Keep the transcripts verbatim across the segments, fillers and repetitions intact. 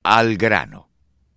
al grano.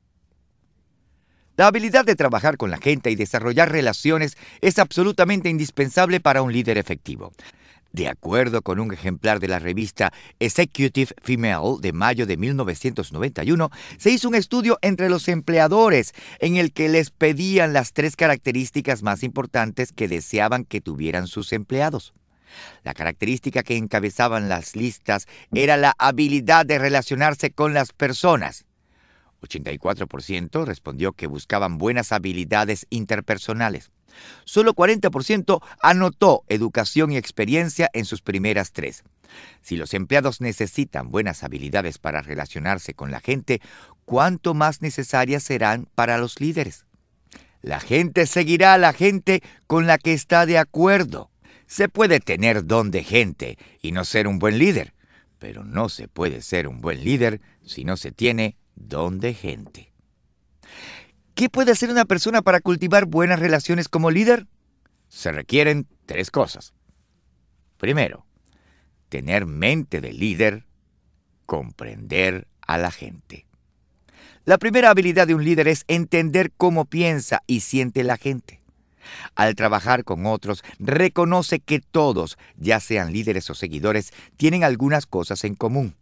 La habilidad de trabajar con la gente y desarrollar relaciones es absolutamente indispensable para un líder efectivo. De acuerdo con un ejemplar de la revista Executive Female de mayo de mil novecientos noventa y uno, se hizo un estudio entre los empleadores en el que les pedían las tres características más importantes que deseaban que tuvieran sus empleados. La característica que encabezaban las listas era la habilidad de relacionarse con las personas. ochenta y cuatro por ciento respondió que buscaban buenas habilidades interpersonales. Solo cuarenta por ciento anotó educación y experiencia en sus primeras tres. Si los empleados necesitan buenas habilidades para relacionarse con la gente, ¿cuánto más necesarias serán para los líderes? La gente seguirá a la gente con la que está de acuerdo. Se puede tener don de gente y no ser un buen líder, pero no se puede ser un buen líder si no se tiene don de gente. ¿Qué puede hacer una persona para cultivar buenas relaciones como líder? Se requieren tres cosas. Primero, tener mente de líder, comprender a la gente. La primera habilidad de un líder es entender cómo piensa y siente la gente. Al trabajar con otros, reconoce que todos, ya sean líderes o seguidores, tienen algunas cosas en común.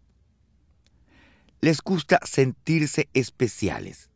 Les gusta sentirse especiales.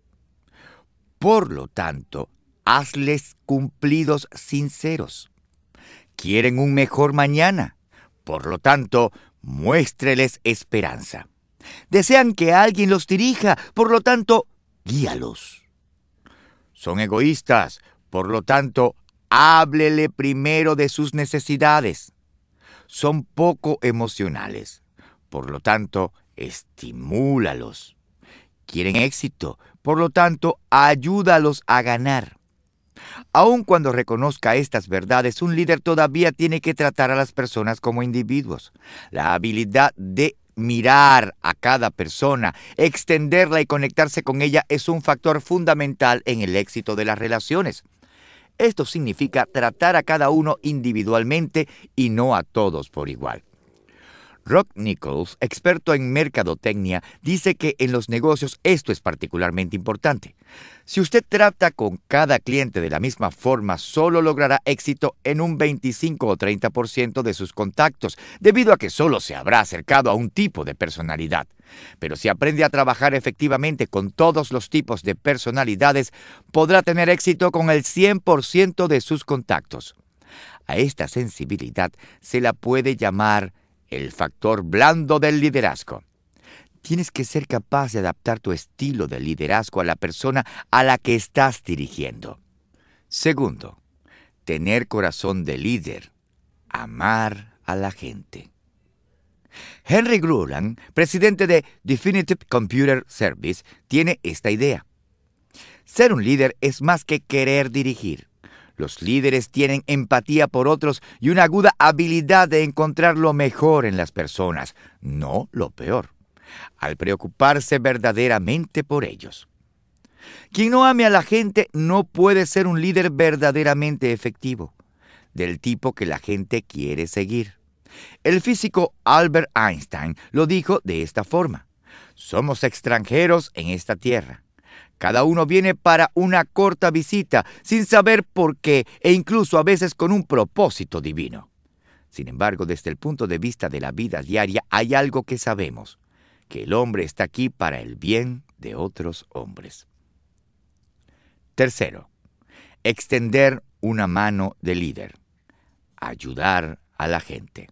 Por lo tanto, hazles cumplidos sinceros. Quieren un mejor mañana. Por lo tanto, muéstreles esperanza. Desean que alguien los dirija. Por lo tanto, guíalos. Son egoístas. Por lo tanto, háblele primero de sus necesidades. Son poco emocionales. Por lo tanto, estimúlalos. Quieren éxito. Por lo tanto, ayúdalos a ganar. Aun cuando reconozca estas verdades, un líder todavía tiene que tratar a las personas como individuos. La habilidad de mirar a cada persona, extenderla y conectarse con ella es un factor fundamental en el éxito de las relaciones. Esto significa tratar a cada uno individualmente y no a todos por igual. Rock Nichols, experto en mercadotecnia, dice que en los negocios esto es particularmente importante. Si usted trata con cada cliente de la misma forma, solo logrará éxito en un veinticinco o treinta por ciento de sus contactos, debido a que solo se habrá acercado a un tipo de personalidad. Pero si aprende a trabajar efectivamente con todos los tipos de personalidades, podrá tener éxito con el cien por ciento de sus contactos. A esta sensibilidad se la puede llamar el factor blando del liderazgo. Tienes que ser capaz de adaptar tu estilo de liderazgo a la persona a la que estás dirigiendo. Segundo, tener corazón de líder. Amar a la gente. Henry Gruland, presidente de Definitive Computer Service, tiene esta idea. Ser un líder es más que querer dirigir. Los líderes tienen empatía por otros y una aguda habilidad de encontrar lo mejor en las personas, no lo peor, al preocuparse verdaderamente por ellos. Quien no ame a la gente no puede ser un líder verdaderamente efectivo, del tipo que la gente quiere seguir. El físico Albert Einstein lo dijo de esta forma: somos extranjeros en esta tierra. Cada uno viene para una corta visita, sin saber por qué, e incluso a veces con un propósito divino. Sin embargo, desde el punto de vista de la vida diaria, hay algo que sabemos, que el hombre está aquí para el bien de otros hombres. Tercero, extender una mano de líder. Ayudar a la gente.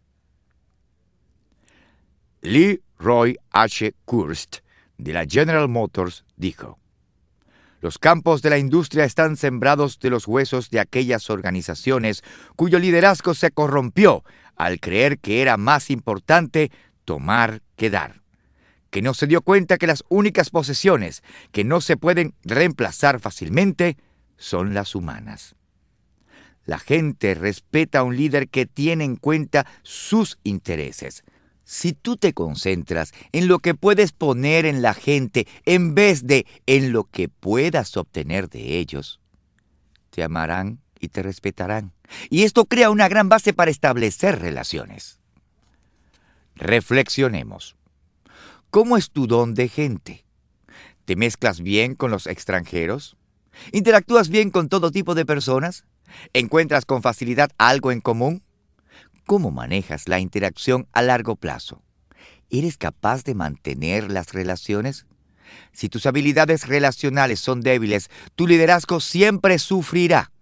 Lee Roy H. Kurst, de la General Motors, dijo: los campos de la industria están sembrados de los huesos de aquellas organizaciones cuyo liderazgo se corrompió al creer que era más importante tomar que dar, que no se dio cuenta que las únicas posesiones que no se pueden reemplazar fácilmente son las humanas. La gente respeta a un líder que tiene en cuenta sus intereses. Si tú te concentras en lo que puedes poner en la gente en vez de en lo que puedas obtener de ellos, te amarán y te respetarán. Y esto crea una gran base para establecer relaciones. Reflexionemos. ¿Cómo es tu don de gente? ¿Te mezclas bien con los extranjeros? ¿Interactúas bien con todo tipo de personas? ¿Encuentras con facilidad algo en común? ¿Cómo manejas la interacción a largo plazo? ¿Eres capaz de mantener las relaciones? Si tus habilidades relacionales son débiles, tu liderazgo siempre sufrirá.